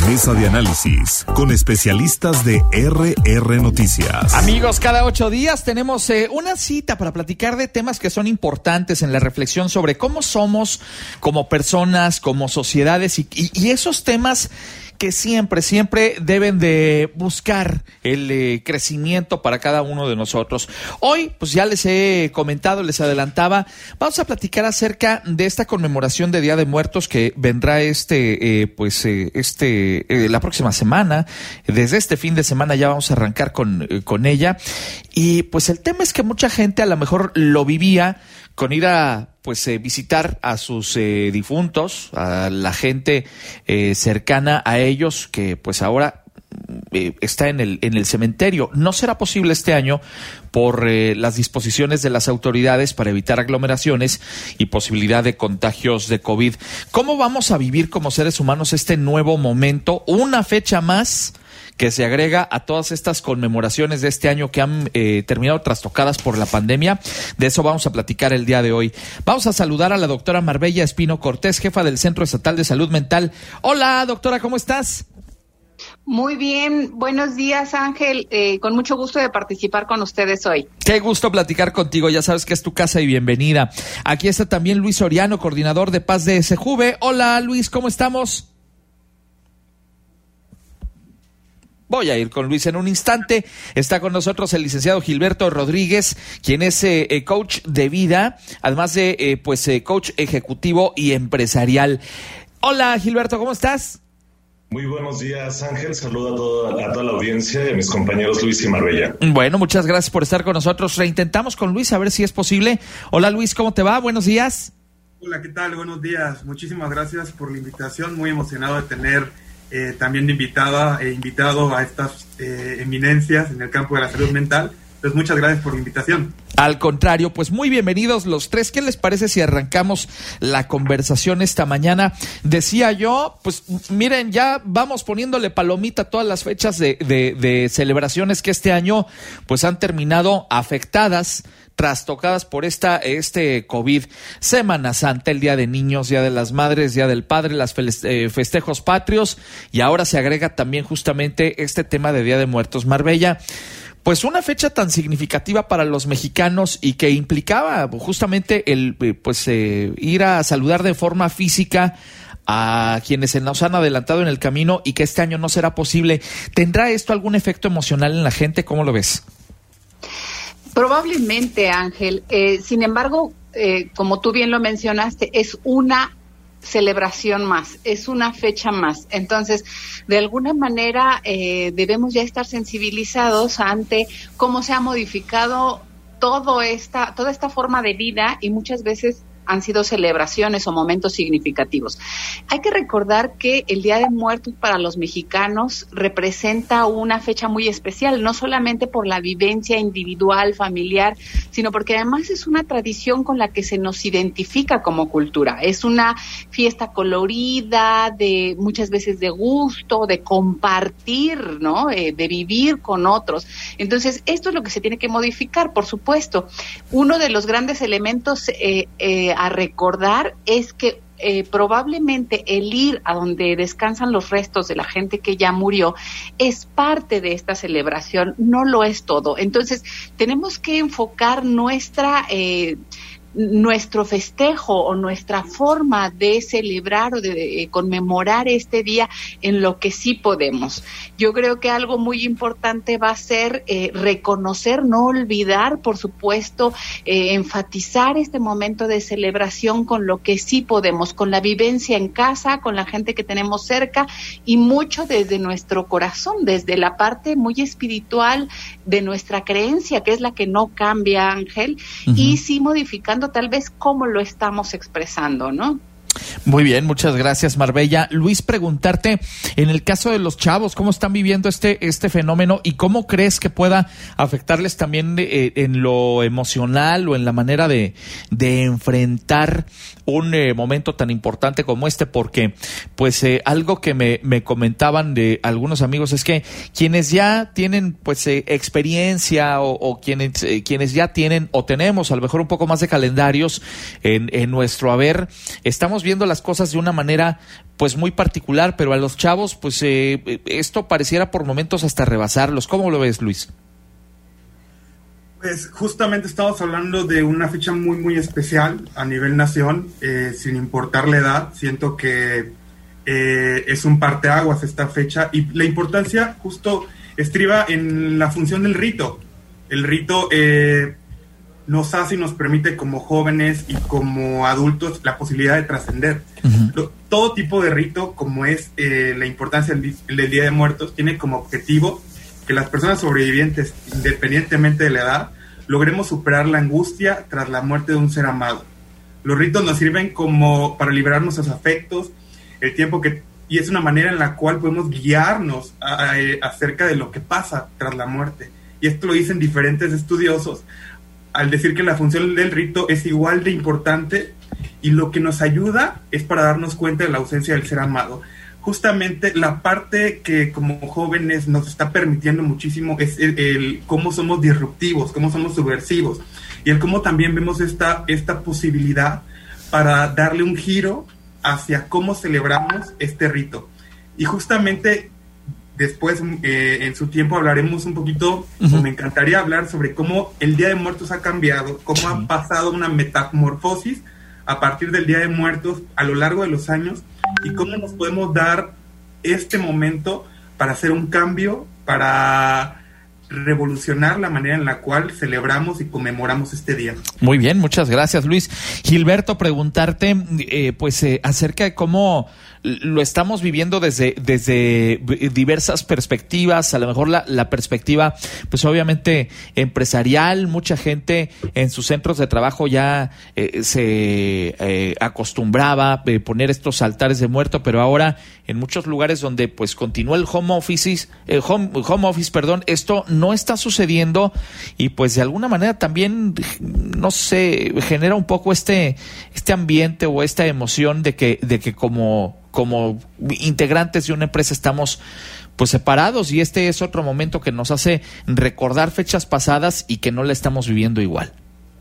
Mesa de análisis con especialistas de RR Noticias. Amigos, cada 8 días tenemos una cita para platicar de temas que son importantes en la reflexión sobre cómo somos como personas, como sociedades y esos temas que siempre deben de buscar el crecimiento para cada uno de nosotros. Hoy, pues ya les he comentado, les adelantaba, vamos a platicar acerca de esta conmemoración de Día de Muertos que vendrá la próxima semana. Desde este fin de semana ya vamos a arrancar con ella. Y pues el tema es que mucha gente a lo mejor lo vivía con ir a visitar a sus difuntos, a la gente cercana a ellos que pues ahora está en el cementerio. No será posible este año por las disposiciones de las autoridades para evitar aglomeraciones y posibilidad de contagios de COVID. ¿Cómo vamos a vivir como seres humanos este nuevo momento? Una fecha más que se agrega a todas estas conmemoraciones de este año que han terminado trastocadas por la pandemia. De eso vamos a platicar el día de hoy. Vamos a saludar a la doctora Marbella Espino Cortés, jefa del Centro Estatal de Salud Mental. Hola, doctora, ¿cómo estás? Muy bien, buenos días, Ángel. Con mucho gusto de participar con ustedes hoy. Qué gusto platicar contigo, ya sabes que es tu casa y bienvenida. Aquí está también Luis Soriano, coordinador de Paz de SJUVE. Hola, Luis, ¿cómo estamos? Voy a ir con Luis en un instante. Está con nosotros el licenciado Gilberto Rodríguez, quien es coach de vida, además de coach ejecutivo y empresarial. Hola, Gilberto, ¿cómo estás? Muy buenos días, Ángel. Saludo a toda la audiencia y a mis compañeros Luis y Marbella. Bueno, muchas gracias por estar con nosotros. Reintentamos con Luis a ver si es posible. Hola, Luis, ¿cómo te va? Buenos días. Hola, ¿qué tal? Buenos días. Muchísimas gracias por la invitación. Muy emocionado de tener también invitado a estas eminencias en el campo de la salud mental. Pues muchas gracias por la invitación. Al contrario, pues muy bienvenidos los tres. ¿Qué les parece si arrancamos la conversación esta mañana? Decía yo, pues miren, ya vamos poniéndole palomita a todas las fechas de celebraciones que este año pues han terminado afectadas, trastocadas por este COVID. Semana Santa, el Día de Niños, Día de las Madres, Día del Padre, las festejos patrios, y ahora se agrega también justamente este tema de Día de Muertos. Marbella, pues una fecha tan significativa para los mexicanos y que implicaba justamente el ir a saludar de forma física a quienes se nos han adelantado en el camino y que este año no será posible. ¿Tendrá esto algún efecto emocional en la gente? ¿Cómo lo ves? Probablemente, Ángel. Sin embargo, como tú bien lo mencionaste, es una celebración más, es una fecha más. Entonces, de alguna manera debemos ya estar sensibilizados ante cómo se ha modificado toda esta forma de vida, y muchas veces han sido celebraciones o momentos significativos. Hay que recordar que el Día de Muertos para los mexicanos representa una fecha muy especial, no solamente por la vivencia individual, familiar, sino porque además es una tradición con la que se nos identifica como cultura. Es una fiesta colorida, de muchas veces de gusto, de compartir, ¿no? De vivir con otros. Entonces, esto es lo que se tiene que modificar, por supuesto. Uno de los grandes elementos a recordar es que probablemente el ir a donde descansan los restos de la gente que ya murió es parte de esta celebración, no lo es todo. Entonces, tenemos que enfocar nuestro festejo o nuestra forma de celebrar o de conmemorar este día en lo que sí podemos. Yo creo que algo muy importante va a ser reconocer, no olvidar, por supuesto, enfatizar este momento de celebración con lo que sí podemos, con la vivencia en casa, con la gente que tenemos cerca, y mucho desde nuestro corazón, desde la parte muy espiritual de nuestra creencia, que es la que no cambia, Ángel, y sí modificando tal vez cómo lo estamos expresando, ¿no? Muy bien, muchas gracias, Marbella. Luis, preguntarte, en el caso de los chavos, ¿cómo están viviendo este fenómeno y cómo crees que pueda afectarles también en lo emocional o en la manera de enfrentar un momento tan importante como este? Porque pues algo que me comentaban de algunos amigos es que quienes ya tienen pues experiencia o quienes ya tienen o tenemos a lo mejor un poco más de calendarios en nuestro haber, estamos estamos viendo las cosas de una manera pues muy particular, pero a los chavos pues esto pareciera por momentos hasta rebasarlos. ¿Cómo lo ves, Luis? Pues justamente estamos hablando de una fecha muy muy especial a nivel nación, sin importar la edad. Siento que es un parteaguas esta fecha, y la importancia justo estriba en la función del rito. El rito nos hace y nos permite como jóvenes y como adultos la posibilidad de trascender. Uh-huh. Todo tipo de rito, como es la importancia del Día de Muertos, tiene como objetivo que las personas sobrevivientes, independientemente de la edad, logremos superar la angustia tras la muerte de un ser amado. Los ritos nos sirven como para liberar nuestros afectos, el tiempo y es una manera en la cual podemos guiarnos acerca de lo que pasa tras la muerte. Y esto lo dicen diferentes estudiosos, al decir que la función del rito es igual de importante, y lo que nos ayuda es para darnos cuenta de la ausencia del ser amado. Justamente la parte que como jóvenes nos está permitiendo muchísimo es el cómo somos disruptivos, cómo somos subversivos, y el cómo también vemos esta posibilidad para darle un giro hacia cómo celebramos este rito. Y justamente después, en su tiempo, hablaremos un poquito, uh-huh. Me encantaría hablar sobre cómo el Día de Muertos ha cambiado, cómo uh-huh. ha pasado una metamorfosis a partir del Día de Muertos a lo largo de los años, y cómo nos podemos dar este momento para hacer un cambio, para revolucionar la manera en la cual celebramos y conmemoramos este día. Muy bien, muchas gracias, Luis. Gilberto, preguntarte acerca de cómo lo estamos viviendo desde diversas perspectivas. A lo mejor la perspectiva, pues obviamente empresarial. Mucha gente en sus centros de trabajo ya se acostumbraba a poner estos altares de muerto, pero ahora en muchos lugares donde pues continúa el home office, esto no está sucediendo, y pues de alguna manera también, no sé, genera un poco este ambiente o esta emoción de que como integrantes de una empresa estamos pues separados, y este es otro momento que nos hace recordar fechas pasadas y que no la estamos viviendo igual.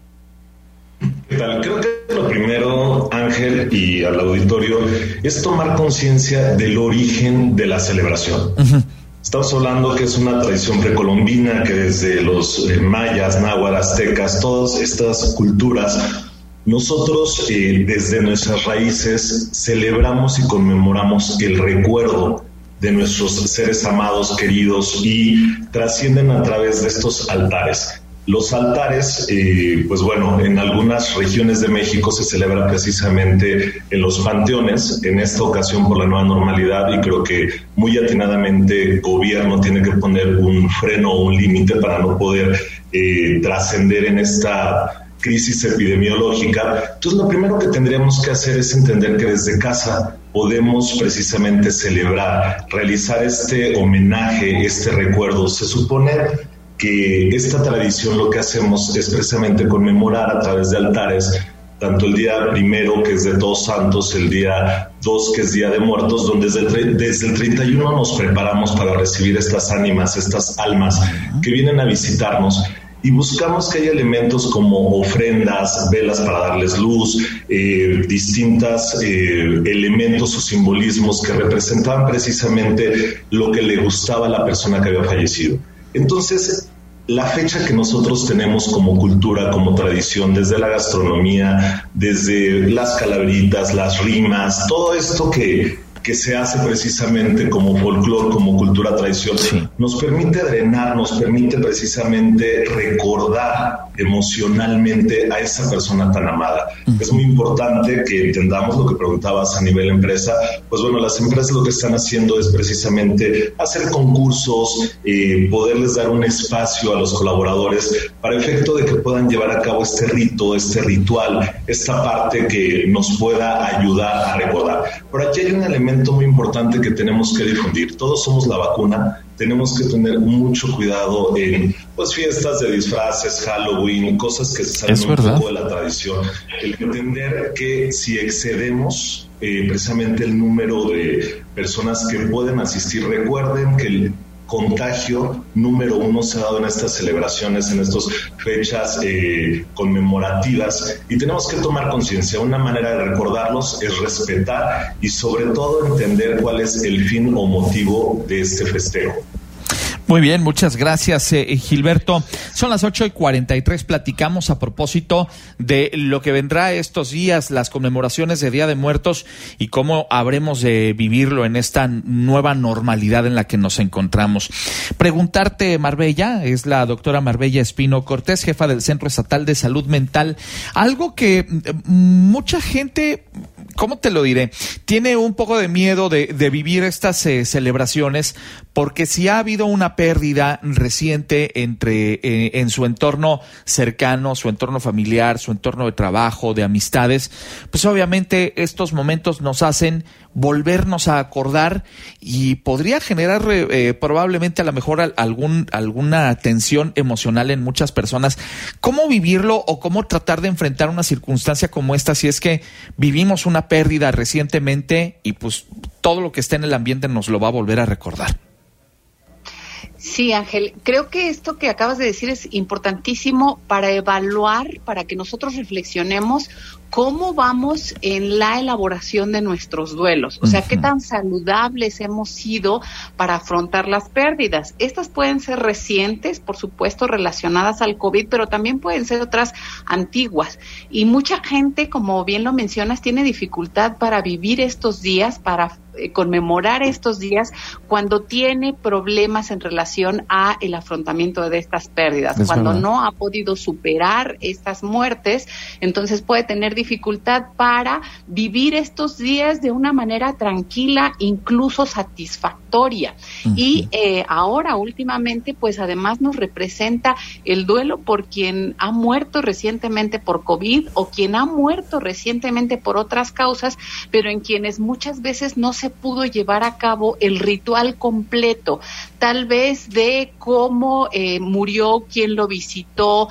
¿Qué tal? Creo que lo primero, Ángel, y al auditorio, es tomar conciencia del origen de la celebración. Uh-huh. Estamos hablando que es una tradición precolombina que desde los mayas, náhuatl, aztecas, todas estas culturas, nosotros desde nuestras raíces celebramos y conmemoramos el recuerdo de nuestros seres amados, queridos, y trascienden a través de estos altares. Los altares, pues bueno, en algunas regiones de México se celebra precisamente en los panteones, en esta ocasión por la nueva normalidad, y creo que muy atinadamente el gobierno tiene que poner un freno o un límite para no poder trascender en esta crisis epidemiológica. Entonces, lo primero que tendríamos que hacer es entender que desde casa podemos precisamente celebrar, realizar este homenaje, este recuerdo. Se supone que esta tradición lo que hacemos es precisamente conmemorar a través de altares, tanto el día primero, que es de Todos Santos, el día 2, que es Día de Muertos, donde desde el 31 nos preparamos para recibir estas ánimas, estas almas que vienen a visitarnos, y buscamos que haya elementos como ofrendas, velas para darles luz, distintos elementos o simbolismos que representaban precisamente lo que le gustaba a la persona que había fallecido. Entonces, la fecha que nosotros tenemos como cultura, como tradición, desde la gastronomía, desde las calaveritas, las rimas, todo esto que se hace precisamente como folclore, como cultura tradición, sí, nos permite drenar, nos permite precisamente recordar emocionalmente a esa persona tan amada. Es muy importante que entendamos lo que preguntabas a nivel empresa. Pues bueno, las empresas lo que están haciendo es precisamente hacer concursos, poderles dar un espacio a los colaboradores para efecto de que puedan llevar a cabo este rito, este ritual, esta parte que nos pueda ayudar a recordar. Pero aquí hay un elemento muy importante que tenemos que difundir. Todos somos la vacuna. Tenemos que tener mucho cuidado en pues fiestas de disfraces, Halloween, cosas que se salen un poco de la tradición. El entender que si excedemos precisamente el número de personas que pueden asistir, recuerden que contagio número 1 se ha dado en estas celebraciones, en estas fechas conmemorativas, y tenemos que tomar conciencia. Una manera de recordarlos es respetar y sobre todo entender cuál es el fin o motivo de este festejo. Muy bien, muchas gracias, Gilberto. Son las 8:43, platicamos a propósito de lo que vendrá estos días, las conmemoraciones de Día de Muertos y cómo habremos de vivirlo en esta nueva normalidad en la que nos encontramos. Preguntarte, Marbella, es la doctora Marbella Espino Cortés, jefa del Centro Estatal de Salud Mental, algo que mucha gente, ¿cómo te lo diré? Tiene un poco de miedo de vivir estas celebraciones, porque si ha habido una pérdida reciente en su entorno cercano, su entorno familiar, su entorno de trabajo, de amistades, pues obviamente estos momentos nos hacen volvernos a acordar y podría generar probablemente a lo mejor alguna tensión emocional en muchas personas. ¿Cómo vivirlo o cómo tratar de enfrentar una circunstancia como esta si es que vivimos una pérdida recientemente y pues todo lo que está en el ambiente nos lo va a volver a recordar? Sí, Ángel, creo que esto que acabas de decir es importantísimo para evaluar, para que nosotros reflexionemos cómo vamos en la elaboración de nuestros duelos, o sea, qué tan saludables hemos sido para afrontar las pérdidas. Estas pueden ser recientes, por supuesto, relacionadas al COVID, pero también pueden ser otras antiguas. Y mucha gente, como bien lo mencionas, tiene dificultad para vivir estos días, para conmemorar estos días cuando tiene problemas en relación a el afrontamiento de estas pérdidas, cuando no ha podido superar estas muertes, entonces puede tener dificultad para vivir estos días de una manera tranquila, incluso satisfactoria. Y ahora últimamente pues además nos representa el duelo por quien ha muerto recientemente por COVID o quien ha muerto recientemente por otras causas, pero en quienes muchas veces no se pudo llevar a cabo el ritual completo, tal vez de cómo murió, quién lo visitó,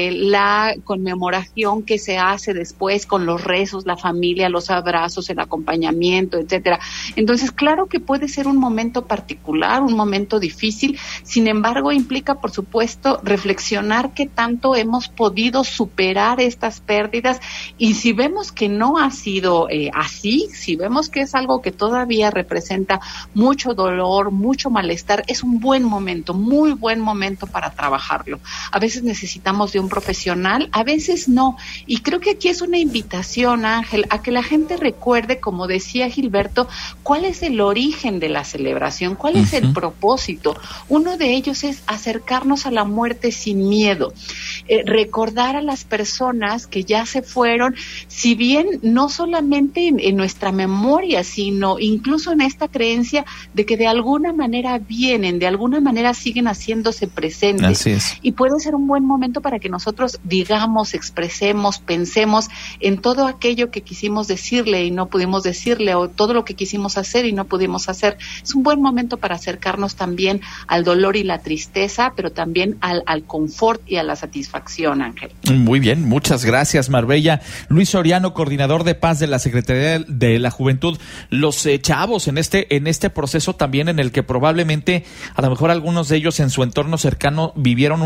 la conmemoración que se hace después con los rezos, la familia, los abrazos, el acompañamiento, etcétera. Entonces, claro que puede ser un momento particular, un momento difícil, sin embargo, implica, por supuesto, reflexionar qué tanto hemos podido superar estas pérdidas, y si vemos que no ha sido así, si vemos que es algo que todavía representa mucho dolor, mucho malestar, es un buen momento, muy buen momento para trabajarlo. A veces necesitamos de un profesional, a veces no, y creo que aquí es una invitación, Ángel, a que la gente recuerde, como decía Gilberto, cuál es el origen de la celebración, cuál es el propósito. Uno de ellos es acercarnos a la muerte sin miedo, recordar a las personas que ya se fueron, si bien no solamente en nuestra memoria, sino incluso en esta creencia de que de alguna manera vienen, de alguna manera siguen haciéndose presentes. Así es. Y puede ser un buen momento para que nosotros digamos, expresemos, pensemos en todo aquello que quisimos decirle y no pudimos decirle, o todo lo que quisimos hacer y no pudimos hacer. Es un buen momento para acercarnos también al dolor y la tristeza, pero también al confort y a la satisfacción, Ángel. Muy bien, muchas gracias, Marbella. Luis Soriano, coordinador de paz de la Secretaría de la Juventud. Los chavos en este proceso también en el que probablemente a lo mejor algunos de ellos en su entorno cercano vivieron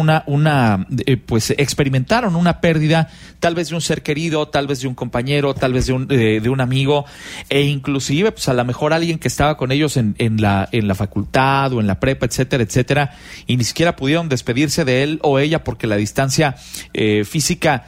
pues experimentaron una pérdida, tal vez de un ser querido, tal vez de un compañero, tal vez de un amigo, e inclusive pues a lo mejor alguien que estaba con ellos en la facultad o en la prepa, etcétera, etcétera, y ni siquiera pudieron despedirse de él o ella porque la distancia física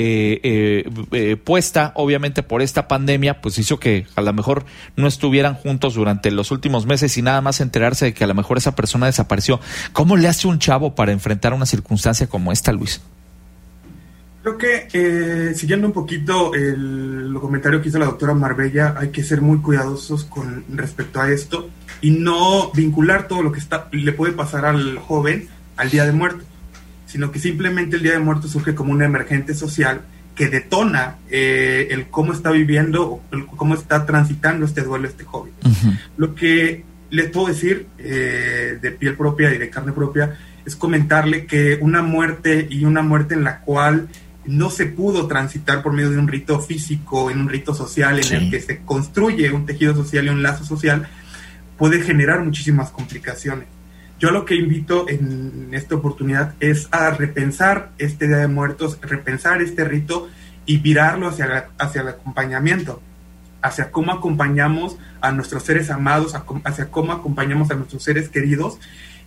puesta obviamente por esta pandemia pues hizo que a lo mejor no estuvieran juntos durante los últimos meses, y nada más enterarse de que a lo mejor esa persona desapareció. ¿Cómo le hace un chavo para enfrentar una circunstancia como esta, Luis? Creo que siguiendo un poquito el comentario que hizo la doctora Marbella, hay que ser muy cuidadosos con respecto a esto y no vincular todo lo que le puede pasar al joven al Día de Muertos, sino que simplemente el Día de Muertos surge como un emergente social que detona el cómo está viviendo, cómo está transitando este duelo este joven. Lo que les puedo decir de piel propia y de carne propia es comentarle que una muerte en la cual no se pudo transitar por medio de un rito físico, en un rito social en el que se construye un tejido social y un lazo social, puede generar muchísimas complicaciones. Yo lo que invito en esta oportunidad es a repensar este Día de Muertos, repensar este rito y virarlo hacia el acompañamiento, hacia cómo acompañamos a nuestros seres amados, hacia cómo acompañamos a nuestros seres queridos,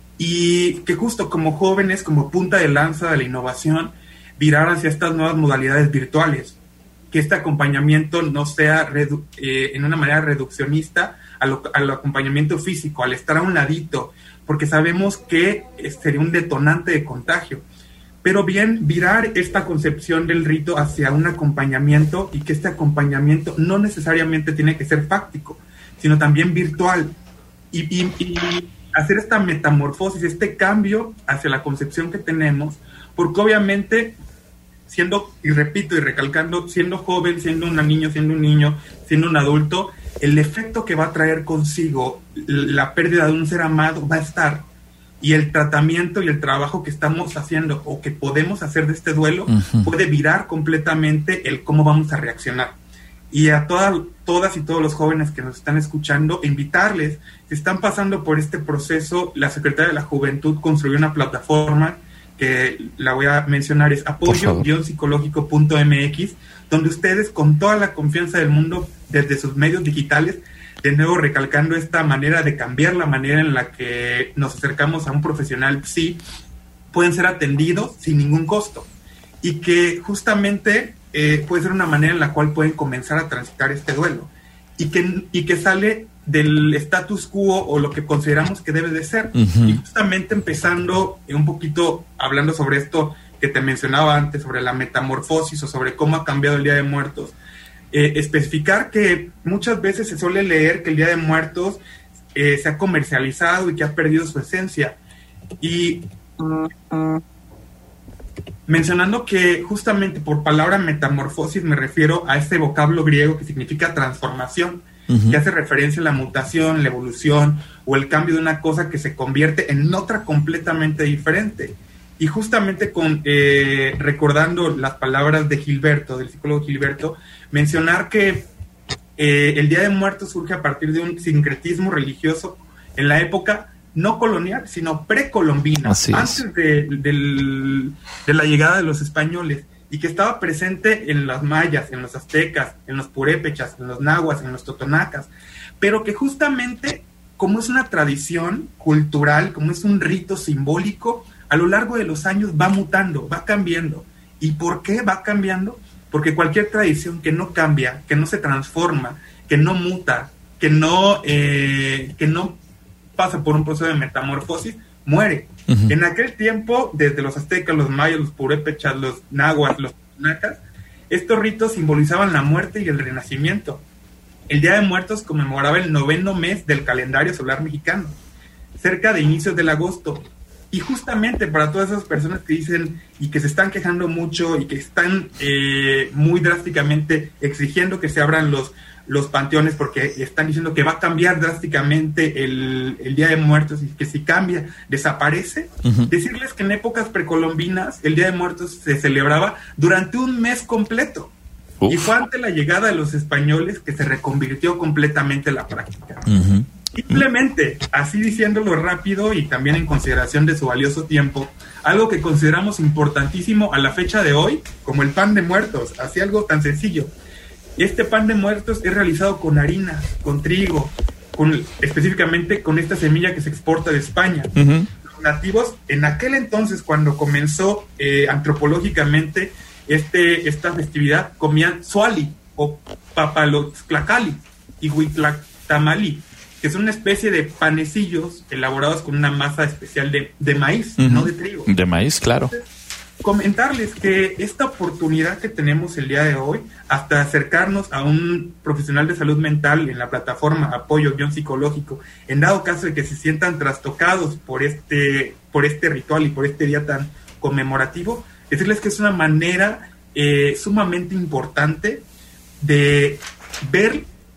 y que justo como jóvenes, como punta de lanza de la innovación, virar hacia estas nuevas modalidades virtuales, que este acompañamiento no sea en una manera reduccionista al acompañamiento físico, al estar a un ladito, porque sabemos que sería un detonante de contagio. Pero bien, virar esta concepción del rito hacia un acompañamiento, y que este acompañamiento no necesariamente tiene que ser fáctico, sino también virtual, y hacer esta metamorfosis, este cambio hacia la concepción que tenemos, porque obviamente, siendo, y repito y recalcando, siendo joven, siendo un niño, siendo un adulto, el efecto que va a traer consigo la pérdida de un ser amado va a estar, y el tratamiento y el trabajo que estamos haciendo o que podemos hacer de este duelo puede virar completamente el cómo vamos a reaccionar. Y a todas y todos los jóvenes que nos están escuchando, invitarles, si están pasando por este proceso, la Secretaría de la Juventud construyó una plataforma que la voy a mencionar, es apoyo-psicológico.mx, donde ustedes, con toda la confianza del mundo, desde sus medios digitales, de nuevo recalcando esta manera de cambiar la manera en la que nos acercamos a un profesional, sí, pueden ser atendidos sin ningún costo, y que justamente puede ser una manera en la cual pueden comenzar a transitar este duelo, y que sale del status quo o lo que consideramos que debe de ser. Y justamente empezando un poquito hablando sobre esto que te mencionaba antes, sobre la metamorfosis o sobre cómo ha cambiado el Día de Muertos, especificar que muchas veces se suele leer que el Día de Muertos se ha comercializado y que ha perdido su esencia, y mencionando que justamente por palabra metamorfosis me refiero a ese vocablo griego que significa transformación, que hace referencia a la mutación, la evolución o el cambio de una cosa que se convierte en otra completamente diferente. Y justamente recordando las palabras de Gilberto, del psicólogo Gilberto, mencionar que el Día de Muertos surge a partir de un sincretismo religioso en la época no colonial, sino precolombina, antes de la llegada de los españoles, y que estaba presente en los mayas, en los aztecas, en los purépechas, en los nahuas, en los totonacas, pero que justamente, como es una tradición cultural, como es un rito simbólico, a lo largo de los años va mutando, va cambiando. ¿Y por qué va cambiando? Porque cualquier tradición que no cambia, que no se transforma, que no muta, que no pasa por un proceso de metamorfosis, muere. En aquel tiempo, desde los aztecas, los mayas, los purépechas, los nahuas, los totonacas, estos ritos simbolizaban la muerte y el renacimiento. El Día de Muertos conmemoraba el 9º mes del calendario solar mexicano, cerca de inicios del agosto. Y justamente para todas esas personas que dicen y que se están quejando mucho y que están muy drásticamente exigiendo que se abran los panteones porque están diciendo que va a cambiar drásticamente el Día de Muertos y que si cambia, desaparece, decirles que en épocas precolombinas el Día de Muertos se celebraba durante un mes completo. Y fue ante la llegada de los españoles que se reconvirtió completamente la práctica. Simplemente, así diciéndolo rápido y también en consideración de su valioso tiempo, algo que consideramos importantísimo a la fecha de hoy, como el pan de muertos, así algo tan sencillo. Este pan de muertos es realizado con harina, con trigo, específicamente con esta semilla que se exporta de España. Los nativos, en aquel entonces, cuando comenzó antropológicamente esta festividad, comían suali o papalotzclacali y huitlactamali, que son una especie de panecillos elaborados con una masa especial de maíz, no de trigo. De maíz, claro. Entonces, comentarles que esta oportunidad que tenemos el día de hoy, hasta acercarnos a un profesional de salud mental en la plataforma Apoyo-Psicológico, en dado caso de que se sientan trastocados por este ritual y por este día tan conmemorativo, decirles que es una manera sumamente importante de ver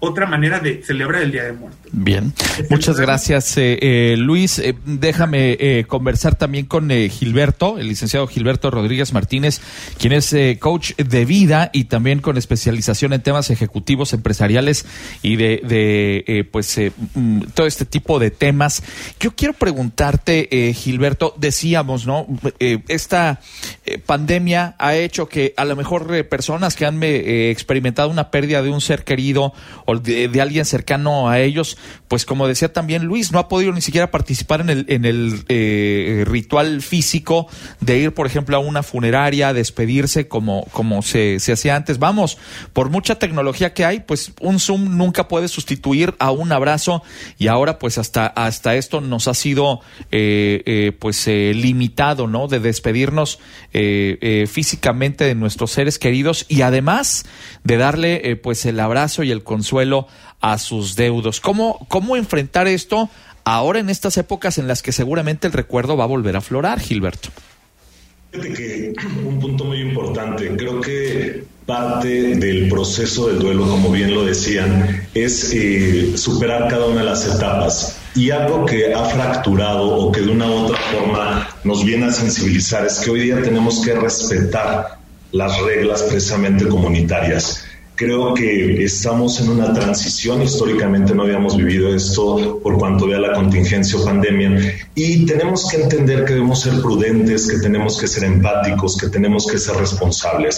otra manera de celebrar el Día de Muertos. Bien, muchas gracias, Luis. Déjame conversar también con Gilberto, el licenciado Gilberto Rodríguez Martínez, quien es coach de vida y también con especialización en temas ejecutivos empresariales y de todo este tipo de temas. Yo quiero preguntarte, Gilberto, decíamos, ¿no? Esta pandemia ha hecho que a lo mejor personas que han experimentado una pérdida de un ser querido o de alguien cercano a ellos, pues como decía también Luis, no ha podido ni siquiera participar en el ritual físico de ir, por ejemplo, a una funeraria, despedirse como se hacía antes. Vamos, por mucha tecnología que hay, pues un Zoom nunca puede sustituir a un abrazo, y ahora pues hasta esto nos ha sido limitado, ¿no? De despedirnos físicamente de nuestros seres queridos y además de darle el abrazo y el consuelo a sus deudos. ¿Cómo enfrentar esto ahora en estas épocas en las que seguramente el recuerdo va a volver a aflorar, Gilberto? Fíjate que un punto muy importante, creo que parte del proceso del duelo, como bien lo decían, es superar cada una de las etapas. Y algo que ha fracturado o que de una u otra forma nos viene a sensibilizar es que hoy día tenemos que respetar las reglas precisamente comunitarias. Creo que estamos en una transición, históricamente no habíamos vivido esto por cuanto vea la contingencia o pandemia, y tenemos que entender que debemos ser prudentes, que tenemos que ser empáticos, que tenemos que ser responsables.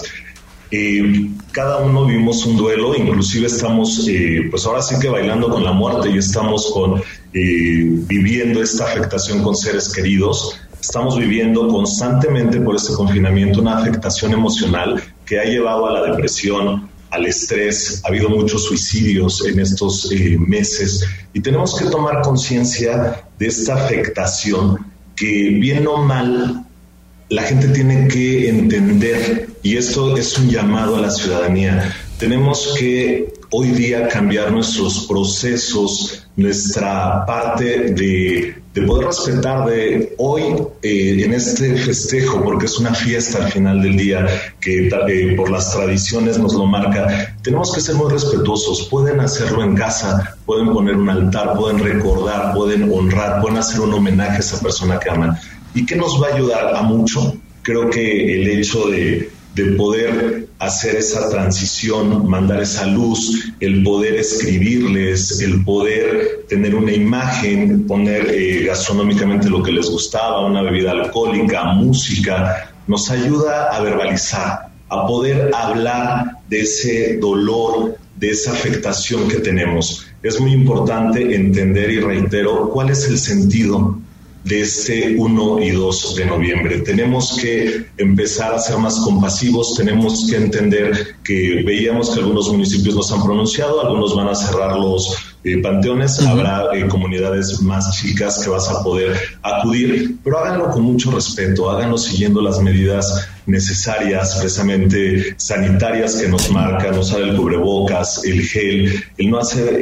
Cada uno vivimos un duelo, inclusive estamos pues ahora sí que bailando con la muerte y estamos viviendo esta afectación con seres queridos. Estamos viviendo constantemente por este confinamiento una afectación emocional que ha llevado a la depresión, al estrés. Ha habido muchos suicidios en estos meses y tenemos que tomar conciencia de esta afectación que, bien o mal, la gente tiene que entender, y esto es un llamado a la ciudadanía. Tenemos que hoy día cambiar nuestros procesos, nuestra parte de poder respetar de hoy en este festejo, porque es una fiesta al final del día que por las tradiciones nos lo marca. Tenemos que ser muy respetuosos. Pueden hacerlo en casa, pueden poner un altar, pueden recordar, pueden honrar, pueden hacer un homenaje a esa persona que aman. ¿Y qué nos va a ayudar a mucho? Creo que el hecho de poder hacer esa transición, mandar esa luz, el poder escribirles, el poder tener una imagen, poner gastronómicamente lo que les gustaba, una bebida alcohólica, música, nos ayuda a verbalizar, a poder hablar de ese dolor, de esa afectación que tenemos. Es muy importante entender, y reitero, cuál es el sentido de este 1 y 2 de noviembre. Tenemos que empezar a ser más compasivos, tenemos que entender que veíamos que algunos municipios nos han pronunciado, algunos van a cerrar los panteones, habrá comunidades más chicas que vas a poder acudir, pero háganlo con mucho respeto, háganlo siguiendo las medidas necesarias, precisamente sanitarias que nos marcan, usar el cubrebocas, el gel, el no hacer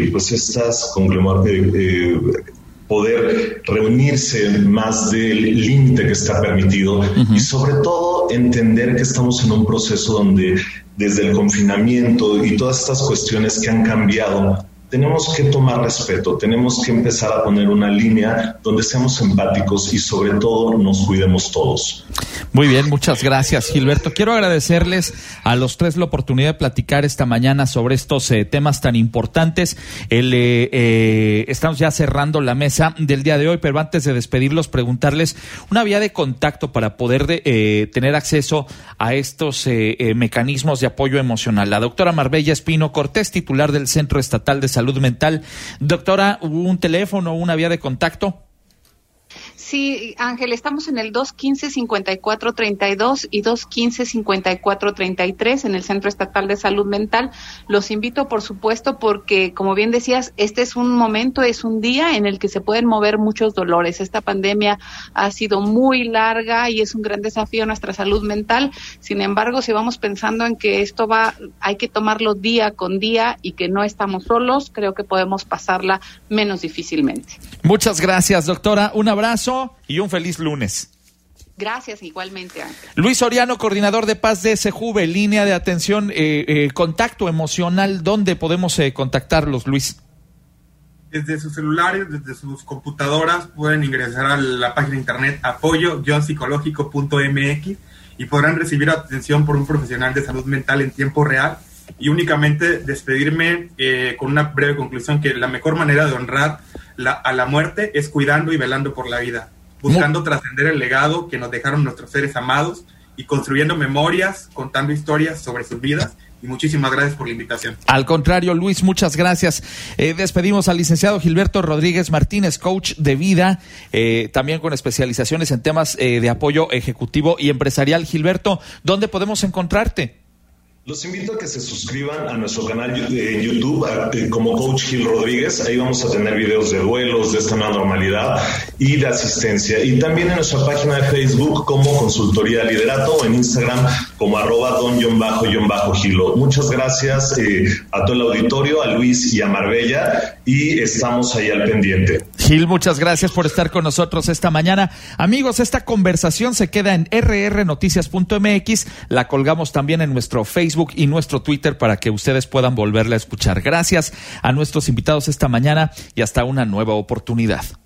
poder reunirse más del límite que está permitido y sobre todo entender que estamos en un proceso donde desde el confinamiento y todas estas cuestiones que han cambiado, tenemos que tomar respeto, tenemos que empezar a poner una línea donde seamos empáticos y sobre todo nos cuidemos todos. Muy bien, muchas gracias, Gilberto. Quiero agradecerles a los tres la oportunidad de platicar esta mañana sobre estos temas tan importantes. Estamos ya cerrando la mesa del día de hoy, pero antes de despedirlos, preguntarles una vía de contacto para poder tener acceso a estos mecanismos de apoyo emocional. La doctora Marbella Espino Cortés, titular del Centro Estatal de Salud Mental. Doctora, ¿un teléfono, una vía de contacto? Sí, Ángel, estamos en el 215-5432 y 215-5433 en el Centro Estatal de Salud Mental. Los invito, por supuesto, porque, como bien decías, este es un momento, es un día en el que se pueden mover muchos dolores. Esta pandemia ha sido muy larga y es un gran desafío a nuestra salud mental. Sin embargo, si vamos pensando en que esto hay que tomarlo día con día y que no estamos solos, creo que podemos pasarla menos difícilmente. Muchas gracias, doctora. Un abrazo y un feliz lunes. Gracias, igualmente, Ángel. Luis Soriano, coordinador de Paz de SEJUVE, línea de atención, contacto emocional, ¿dónde podemos contactarlos, Luis? Desde sus celulares, desde sus computadoras, pueden ingresar a la página de internet apoyo-psicológico.mx y podrán recibir atención por un profesional de salud mental en tiempo real. Y únicamente despedirme con una breve conclusión, que la mejor manera de honrar a la muerte es cuidando y velando por la vida, buscando trascender el legado que nos dejaron nuestros seres amados y construyendo memorias, contando historias sobre sus vidas. Y muchísimas gracias por la invitación. Al contrario, Luis, muchas gracias. Despedimos al licenciado Gilberto Rodríguez Martínez, coach de vida, también con especializaciones en temas de apoyo ejecutivo y empresarial. Gilberto, ¿dónde podemos encontrarte? Los invito a que se suscriban a nuestro canal de YouTube como Coach Gil Rodríguez. Ahí vamos a tener videos de duelos, de esta nueva normalidad y de asistencia. Y también en nuestra página de Facebook como Consultoría de Liderato, o en Instagram como @don_Gilo. Muchas gracias a todo el auditorio, a Luis y a Marbella, y estamos ahí al pendiente. Gil, muchas gracias por estar con nosotros esta mañana. Amigos, esta conversación se queda en rrnoticias.mx, la colgamos también en nuestro Facebook y nuestro Twitter para que ustedes puedan volverla a escuchar. Gracias a nuestros invitados esta mañana y hasta una nueva oportunidad.